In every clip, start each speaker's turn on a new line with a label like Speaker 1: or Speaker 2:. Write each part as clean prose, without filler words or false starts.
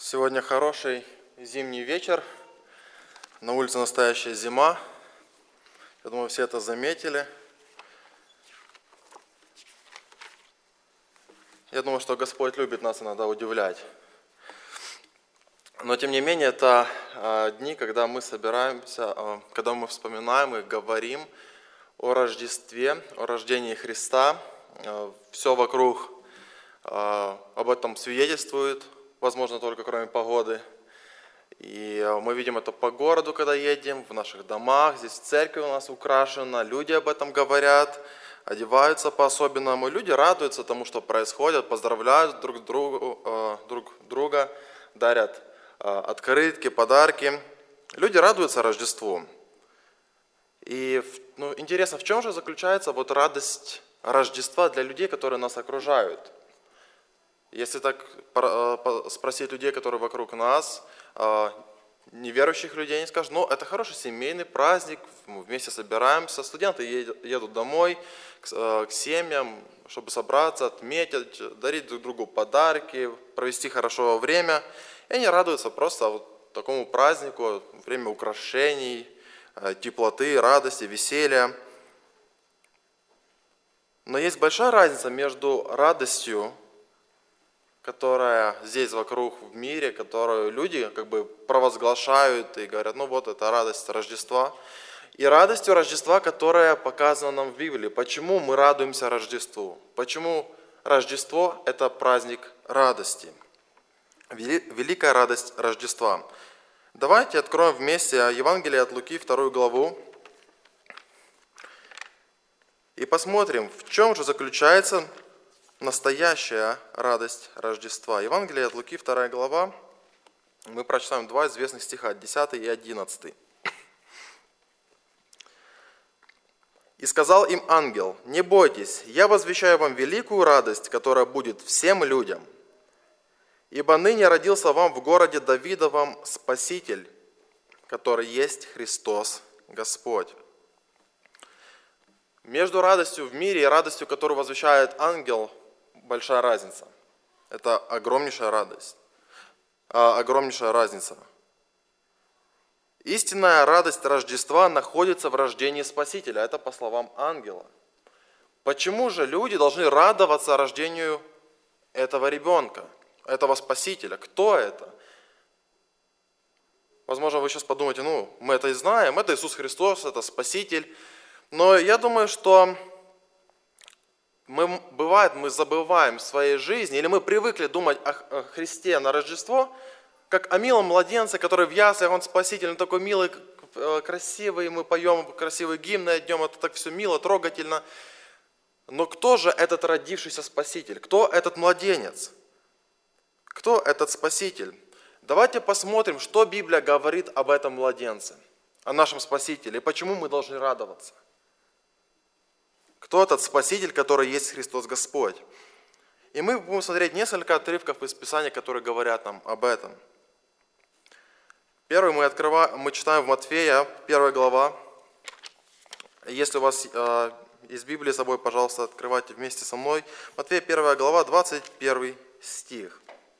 Speaker 1: Сегодня хороший зимний вечер, на улице настоящая зима. Я думаю, все это заметили. Я думаю, что Господь любит нас иногда удивлять. Но тем не менее, это дни, когда мы собираемся, когда мы вспоминаем и говорим о Рождестве, о рождении Христа. Все вокруг об этом свидетельствует, возможно, только кроме погоды. И мы видим это по городу, когда едем, в наших домах. Здесь церковь у нас украшена, люди об этом говорят, одеваются по-особенному. Люди радуются тому, что происходит, поздравляют друг друга, дарят открытки, подарки. Люди радуются Рождеству. И интересно, в чем же заключается радость Рождества для людей, которые нас окружают? Если так спросить людей, которые вокруг нас, неверующих людей, они скажут, это хороший семейный праздник, мы вместе собираемся, студенты едут домой к семьям, чтобы собраться, отметить, дарить друг другу подарки, провести хорошо время. И они радуются просто такому празднику, время украшений, теплоты, радости, веселья. Но есть большая разница между радостью, которая здесь вокруг в мире, которую люди провозглашают и говорят, это радость Рождества. И радостью Рождества, которая показана нам в Библии. Почему мы радуемся Рождеству? Почему Рождество – это праздник радости? Великая радость Рождества. Давайте откроем вместе Евангелие от Луки, 2 главу, и посмотрим, в чем же заключается настоящая радость Рождества. Евангелие от Луки, 2 глава. Мы прочитаем два известных стиха, 10 и 11. «И сказал им ангел: не бойтесь, я возвещаю вам великую радость, которая будет всем людям. Ибо ныне родился вам в городе Давидовом Спаситель, который есть Христос Господь». Между радостью в мире и радостью, которую возвещает ангел, большая разница. Это огромнейшая радость, огромнейшая разница. Истинная радость Рождества находится в рождении Спасителя. Это по словам ангела. Почему же люди должны радоваться рождению этого ребенка, этого Спасителя? Кто это? Возможно, вы сейчас подумаете, мы это и знаем, это Иисус Христос, это Спаситель. Но я думаю, что мы забываем в своей жизни, или мы привыкли думать о Христе на Рождество, как о милом младенце, который в яслях, он Спаситель, он такой милый, красивый, мы поем красивые гимны днем, это так все мило, трогательно. Но кто же этот родившийся Спаситель? Кто этот младенец? Кто этот Спаситель? Давайте посмотрим, что Библия говорит об этом младенце, о нашем Спасителе, и почему мы должны радоваться. Кто этот Спаситель, который есть Христос Господь? И мы будем смотреть несколько отрывков из Писания, которые говорят нам об этом. Первый мы читаем в Матфея, 1 глава. Если у вас есть Библия с собой, пожалуйста, открывайте вместе со мной. Матфея, 1 глава, 21 стих.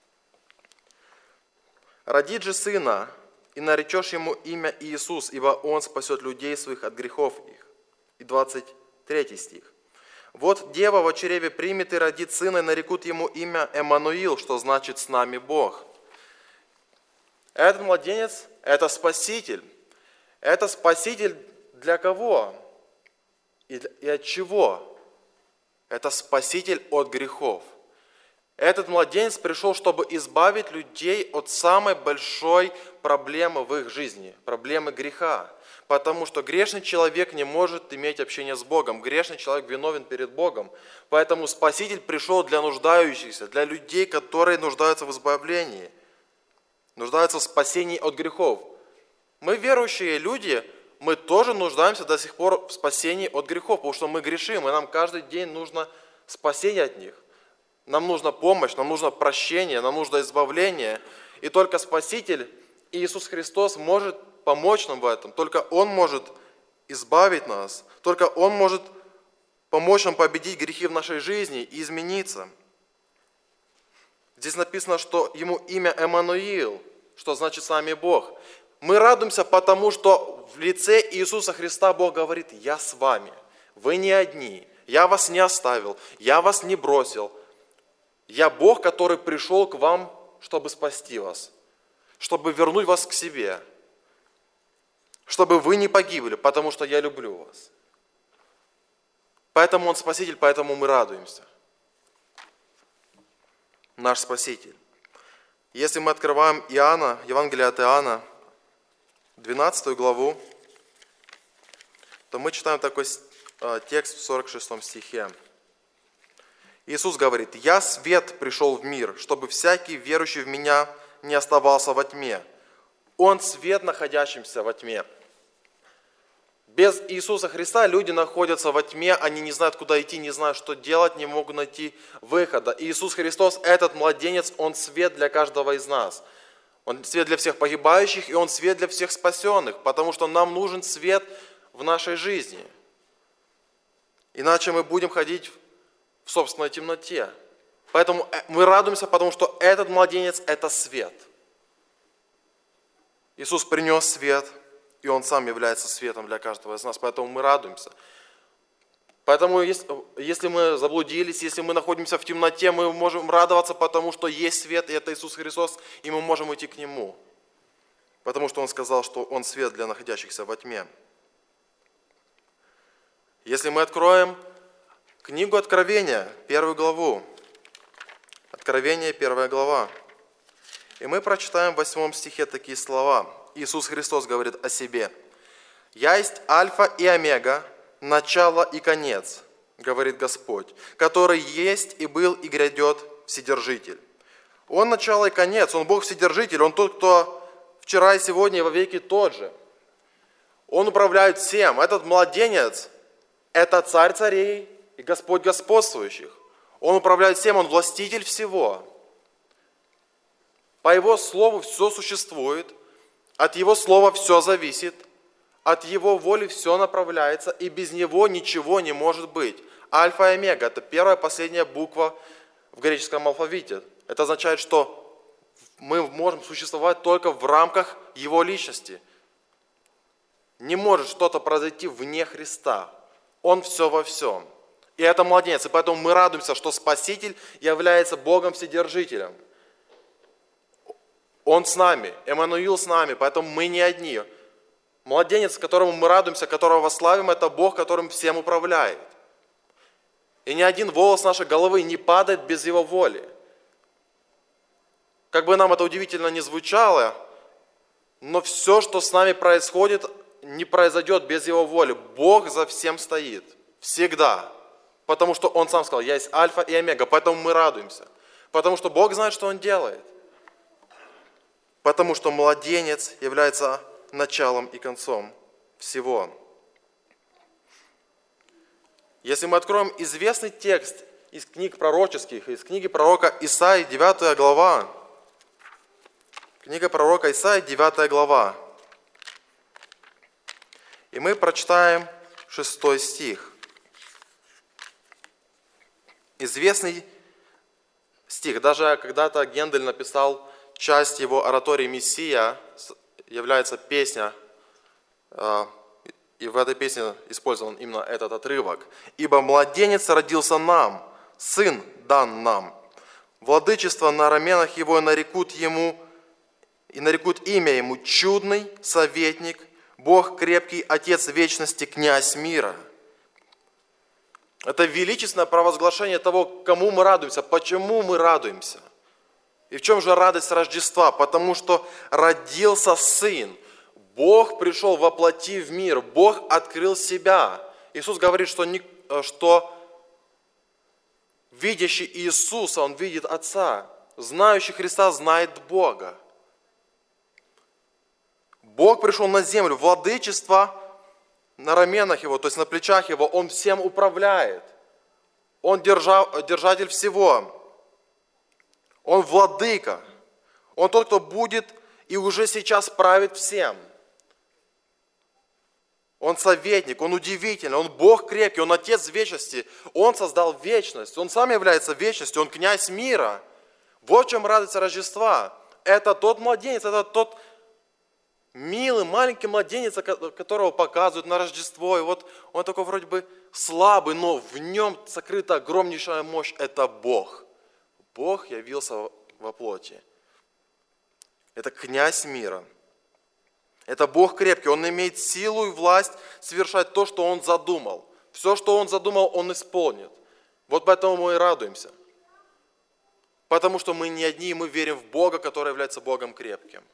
Speaker 1: «Родит же сына, и наречешь ему имя Иисус, ибо он спасет людей своих от грехов их». И 23 стих. «Вот дева во чреве примет и родит сына, и нарекут ему имя Эммануил, что значит «с нами Бог». Этот младенец – это Спаситель. Это Спаситель для кого? И от чего? Это Спаситель от грехов. Этот младенец пришел, чтобы избавить людей от самой большой проблемы в их жизни, проблемы греха. Потому что грешный человек не может иметь общение с Богом. Грешный человек виновен перед Богом. Поэтому Спаситель пришел для нуждающихся, для людей, которые нуждаются в избавлении, нуждаются в спасении от грехов. Мы, верующие люди, мы тоже нуждаемся до сих пор в спасении от грехов, потому что мы грешим, и нам каждый день нужно спасение от них. Нам нужна помощь, нам нужно прощение, нам нужно избавление. И только Спаситель Иисус Христос может помочь нам в этом. Только Он может избавить нас. Только Он может помочь нам победить грехи в нашей жизни и измениться. Здесь написано, что ему имя Эммануил, что значит с нами Бог. Мы радуемся, потому что в лице Иисуса Христа Бог говорит: я с вами, вы не одни, я вас не оставил, я вас не бросил. Я Бог, который пришел к вам, чтобы спасти вас, чтобы вернуть вас к себе, чтобы вы не погибли, потому что я люблю вас. Поэтому Он Спаситель, поэтому мы радуемся. Наш Спаситель. Если мы открываем Иоанна, Евангелие от Иоанна, 12 главу, то мы читаем такой текст в 46 стихе. Иисус говорит: «Я свет пришел в мир, чтобы всякий, верующий в Меня, не оставался во тьме». Он свет, находящимся во тьме. Без Иисуса Христа люди находятся во тьме, они не знают, куда идти, не знают, что делать, не могут найти выхода. Иисус Христос, этот младенец, Он свет для каждого из нас. Он свет для всех погибающих, и Он свет для всех спасенных, потому что нам нужен свет в нашей жизни. Иначе мы будем ходить в собственной темноте. Поэтому мы радуемся, потому что этот младенец – это свет. Иисус принес свет, и Он сам является светом для каждого из нас, поэтому мы радуемся. Поэтому, если мы заблудились, если мы находимся в темноте, мы можем радоваться, потому что есть свет, и это Иисус Христос, и мы можем идти к Нему. Потому что Он сказал, что Он свет для находящихся во тьме. Если мы откроем книгу Откровения, 1 главу, Откровение, 1 глава, и мы прочитаем в 8 стихе такие слова. Иисус Христос говорит о себе. «Я есть Альфа и Омега, начало и конец, говорит Господь, который есть и был и грядет Вседержитель». Он начало и конец, Он Бог Вседержитель, Он тот, кто вчера и сегодня и во веки тот же. Он управляет всем. Этот младенец – это Царь царей и Господь господствующих. Он управляет всем, Он властитель всего. По Его Слову все существует, от Его Слова все зависит, от Его воли все направляется, и без Него ничего не может быть. Альфа и Омега – это первая и последняя буква в греческом алфавите. Это означает, что мы можем существовать только в рамках Его личности. Не может что-то произойти вне Христа. Он все во всем. И это младенец. И поэтому мы радуемся, что Спаситель является Богом Вседержителем. Он с нами, Эммануил с нами, поэтому мы не одни. Младенец, которому мы радуемся, которого славим, это Бог, которым всем управляет. И ни один волос нашей головы не падает без Его воли. Как бы нам это удивительно ни звучало, но все, что с нами происходит, не произойдет без Его воли. Бог за всем стоит. Всегда. Потому что Он сам сказал: «Я есть Альфа и Омега», поэтому мы радуемся. Потому что Бог знает, что Он делает. Потому что младенец является началом и концом всего. Если мы откроем известный текст из книг пророческих, из книги пророка Исаии, 9 глава. Книга пророка Исаии, 9 глава. И мы прочитаем 6 стих. Известный стих. Даже когда-то Гендель написал часть его оратории «Мессия», является песня, и в этой песне использован именно этот отрывок. «Ибо младенец родился нам, сын дан нам. Владычество на раменах его нарекут ему, и нарекут имя ему чудный советник, Бог крепкий, Отец вечности, князь мира». Это величественное провозглашение того, кому мы радуемся, почему мы радуемся. И в чем же радость Рождества? Потому что родился Сын. Бог пришел воплоти в мир. Бог открыл себя. Иисус говорит, что видящий Иисуса, он видит Отца. Знающий Христа знает Бога. Бог пришел на землю. Владычество на раменах Его, то есть на плечах Его, Он всем управляет. Он держатель всего. Он владыка. Он тот, кто будет и уже сейчас правит всем. Он советник, Он удивительный, Он Бог крепкий, Он Отец вечности. Он создал вечность, Он сам является вечностью, Он князь мира. Вот в чем радость Рождества. Это тот младенец, это тот милый, маленький младенец, которого показывают на Рождество. И вот он такой вроде бы слабый, но в нем сокрыта огромнейшая мощь. Это Бог. Бог явился во плоти. Это князь мира. Это Бог крепкий. Он имеет силу и власть совершать то, что Он задумал. Все, что Он задумал, Он исполнит. Вот поэтому мы и радуемся. Потому что мы не одни, мы верим в Бога, который является Богом крепким.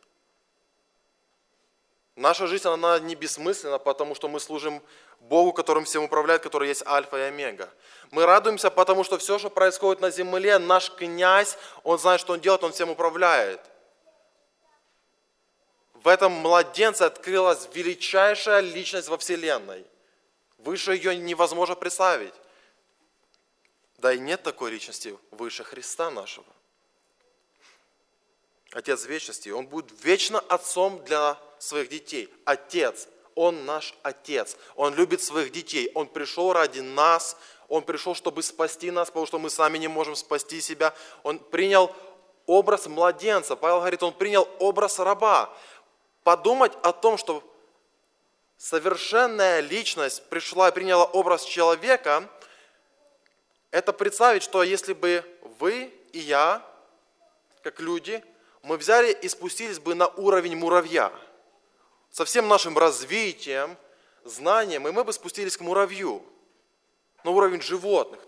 Speaker 1: Наша жизнь, она не бессмысленна, потому что мы служим Богу, которым всем управляет, который есть Альфа и Омега. Мы радуемся, потому что все, что происходит на земле, наш князь, Он знает, что Он делает, Он всем управляет. В этом младенце открылась величайшая личность во Вселенной. Выше ее невозможно представить. Да и нет такой личности выше Христа нашего. Отец вечности, Он будет вечно отцом для своих детей. Отец, Он наш Отец. Он любит своих детей. Он пришел ради нас. Он пришел, чтобы спасти нас, потому что мы сами не можем спасти себя. Он принял образ младенца. Павел говорит, Он принял образ раба. Подумать о том, что совершенная личность пришла и приняла образ человека, это представить, что если бы вы и я, как люди, мы взяли и спустились бы на уровень муравья, со всем нашим развитием, знанием, и мы бы спустились к муравью, на уровень животных.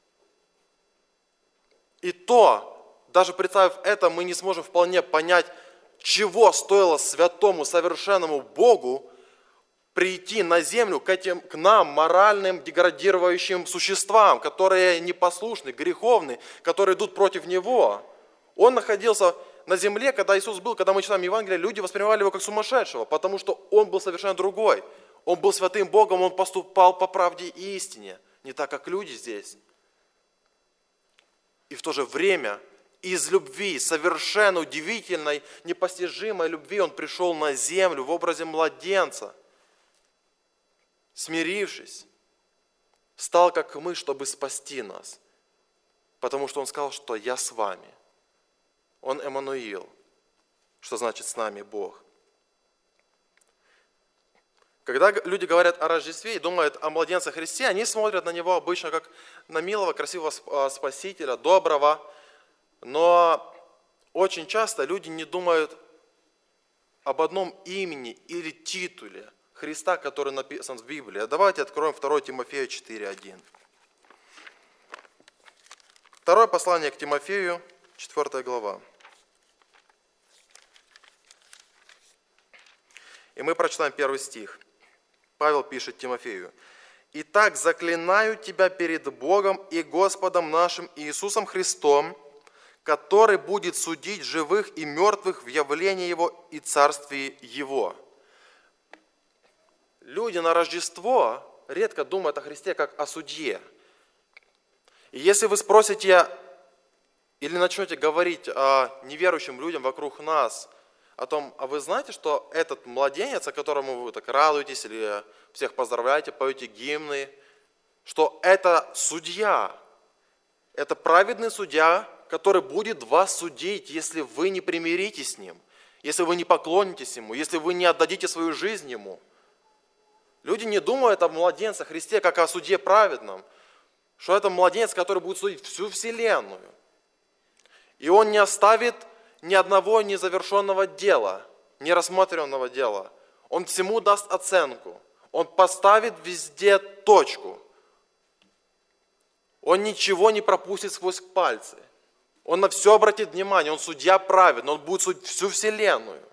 Speaker 1: И то, даже представив это, мы не сможем вполне понять, чего стоило святому, совершенному Богу прийти на землю к нам, моральным, деградирующим существам, которые непослушны, греховны, которые идут против Него. Он находился на земле, когда Иисус был, когда мы читаем Евангелие, люди воспринимали Его как сумасшедшего, потому что Он был совершенно другой. Он был святым Богом, Он поступал по правде и истине, не так, как люди здесь. И в то же время из любви, совершенно удивительной, непостижимой любви, Он пришел на землю в образе младенца, смирившись, стал как мы, чтобы спасти нас. Потому что Он сказал, что я с вами. Он Эммануил, что значит с нами Бог. Когда люди говорят о Рождестве и думают о младенце Христе, они смотрят на Него обычно как на милого, красивого Спасителя, доброго. Но очень часто люди не думают об одном имени или титуле Христа, который написан в Библии. Давайте откроем 2 Тимофею 4:1. Второе послание к Тимофею, 4 глава. И мы прочитаем 1 стих. Павел пишет Тимофею. «Итак, заклинаю тебя перед Богом и Господом нашим Иисусом Христом, который будет судить живых и мертвых в явлении Его и царствии Его». Люди на Рождество редко думают о Христе как о судье. И если вы спросите или начнете говорить неверующим людям вокруг нас о том, а вы знаете, что этот младенец, о котором вы так радуетесь или всех поздравляете, поете гимны, что это судья, это праведный судья, который будет вас судить, если вы не примиритесь с Ним, если вы не поклонитесь Ему, если вы не отдадите свою жизнь Ему. Люди не думают о младенце Христе, как о судье праведном, что это младенец, который будет судить всю вселенную. И он не оставит ни одного незавершенного дела, нерассмотренного дела. Он всему даст оценку. Он поставит везде точку. Он ничего не пропустит сквозь пальцы. Он на все обратит внимание. Он судья праведный. Он будет судить всю вселенную.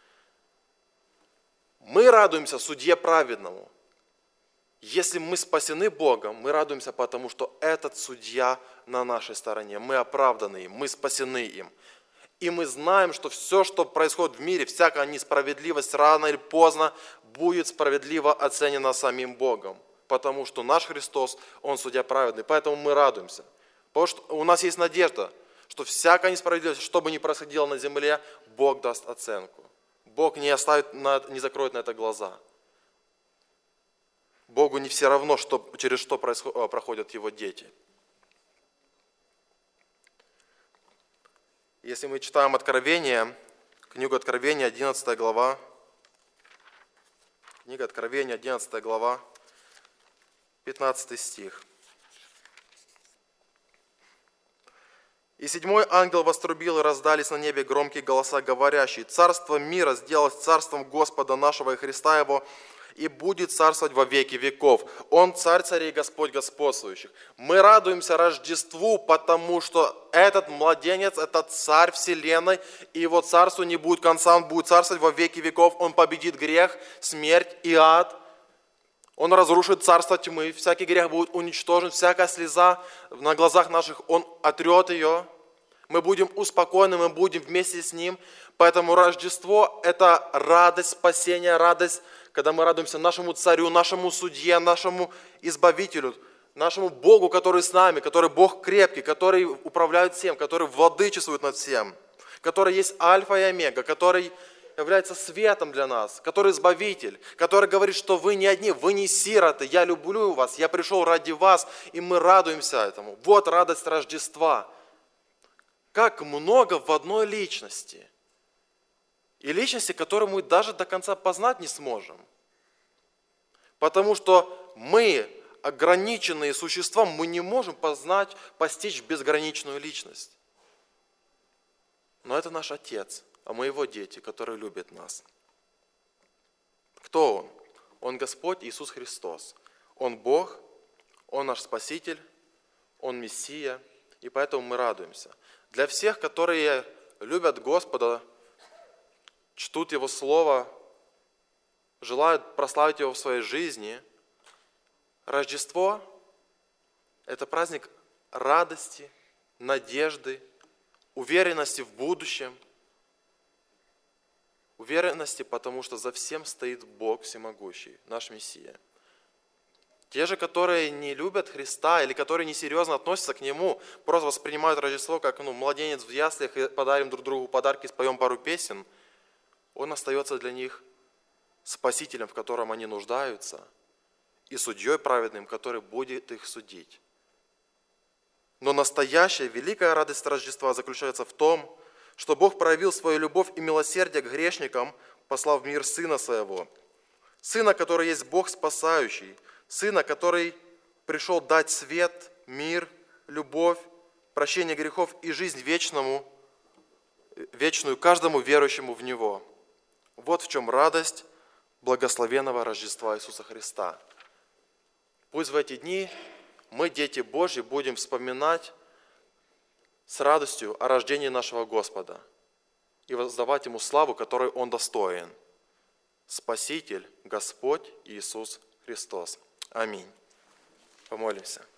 Speaker 1: Мы радуемся судье праведному. Если мы спасены Богом, мы радуемся, потому что этот судья на нашей стороне. Мы оправданы им, мы спасены им. И мы знаем, что все, что происходит в мире, всякая несправедливость рано или поздно будет справедливо оценена самим Богом. Потому что наш Христос, Он судья праведный. Поэтому мы радуемся. Потому что у нас есть надежда, что всякая несправедливость, что бы ни происходило на земле, Бог даст оценку. Бог не оставит, не закроет на это глаза. Богу не все равно, через что проходят Его дети. Если мы читаем Откровение, книгу Откровения, 11 глава, книга Откровения, 11 глава, 15 стих. «И седьмой ангел вострубил, и раздались на небе громкие голоса, говорящие: царство мира сделалось царством Господа нашего и Христа Его, и будет царствовать во веки веков. Он царь царей, Господь господствующих». Мы радуемся Рождеству, потому что этот младенец, это царь вселенной, и его царству не будет конца, он будет царствовать во веки веков, он победит грех, смерть и ад. Он разрушит царство тьмы, всякий грех будет уничтожен, всякая слеза на глазах наших, Он отрет ее. Мы будем успокоены, мы будем вместе с Ним. Поэтому Рождество – это радость спасения, радость, когда мы радуемся нашему Царю, нашему Судье, нашему Избавителю, нашему Богу, который с нами, который Бог крепкий, который управляет всем, который владычествует над всем, который есть Альфа и Омега, который является светом для нас, который избавитель, который говорит, что вы не одни, вы не сироты, я люблю вас, я пришел ради вас, и мы радуемся этому. Вот радость Рождества. Как много в одной личности. И личности, которую мы даже до конца познать не сможем. Потому что мы, ограниченные существа, мы не можем познать, постичь безграничную личность. Но это наш Отец. А мы Его дети, которые любят нас. Кто Он? Он Господь Иисус Христос. Он Бог, Он наш Спаситель, Он Мессия, и поэтому мы радуемся. Для всех, которые любят Господа, чтут Его Слово, желают прославить Его в своей жизни, Рождество – это праздник радости, надежды, уверенности в будущем, уверенности, потому что за всем стоит Бог всемогущий, наш Мессия. Те же, которые не любят Христа или которые несерьезно относятся к Нему, просто воспринимают Рождество как младенец в яслях и подарим друг другу подарки, споем пару песен, Он остается для них Спасителем, в котором они нуждаются, и судьей праведным, который будет их судить. Но настоящая великая радость Рождества заключается в том, что Бог проявил свою любовь и милосердие к грешникам, послав в мир Сына Своего. Сына, который есть Бог спасающий. Сына, который пришел дать свет, мир, любовь, прощение грехов и жизнь вечную каждому верующему в Него. Вот в чем радость благословенного Рождества Иисуса Христа. Пусть в эти дни мы, дети Божьи, будем вспоминать с радостью о рождении нашего Господа и воздавать Ему славу, которой Он достоин. Спаситель, Господь Иисус Христос. Аминь. Помолимся.